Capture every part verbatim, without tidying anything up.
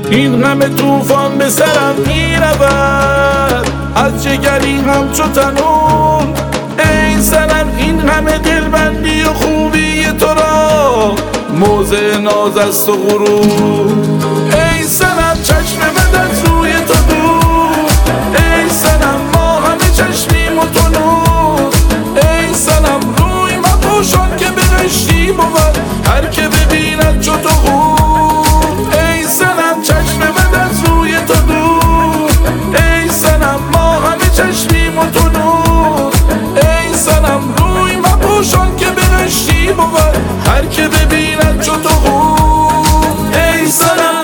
این همه توفان به سرم میرود، از جگری همچو تنون. ای سنم این همه دلبندی و خوبی تو را، موضع ناز است و غرور. ای سنم چشم بد از روی تو دور، ای سنم ما همه چشمیم و تو نور. ای سنم روی مپوشان که بهشتی بود، هر که ببیند چو تو غور. ای سنم چشم بد از روی تو دور، ای سنم ما همه چشمیم و تو نور. ای سنم روی مپوشان که بهشتی بود، هر که ببیند چو تو غور. ای سنم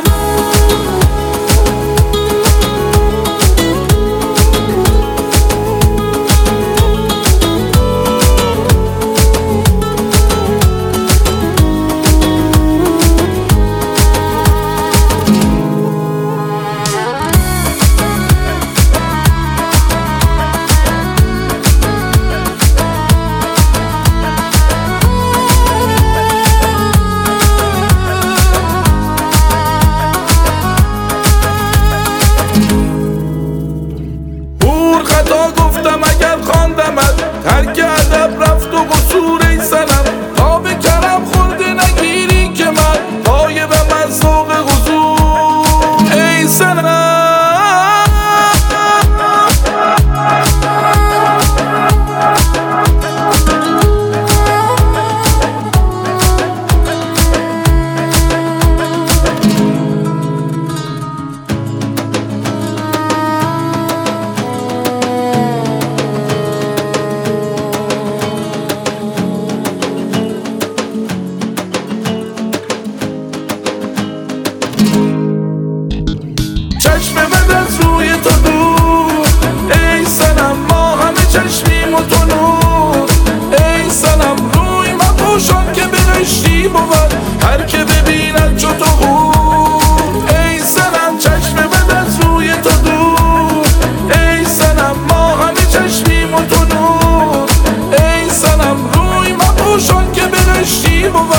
خطا گفتم اگر خواندمت، ترک ادب رفت و قصور. ای سنم تا به کرم خورده نگیری که من غایبم از ذوق حضور. ای سنم چشم بد از روی تو دور، ای سنم ما همه چشمیم و تو نور. ای سنم روی مپوشان که بهشتی بود، هر که ببیند چو تو غور. ای سنم چشم بد از روی تو دور، ای سنم ما همه چشمیم و تو نور. ای سنم روی مپوشان که بهشتی بود،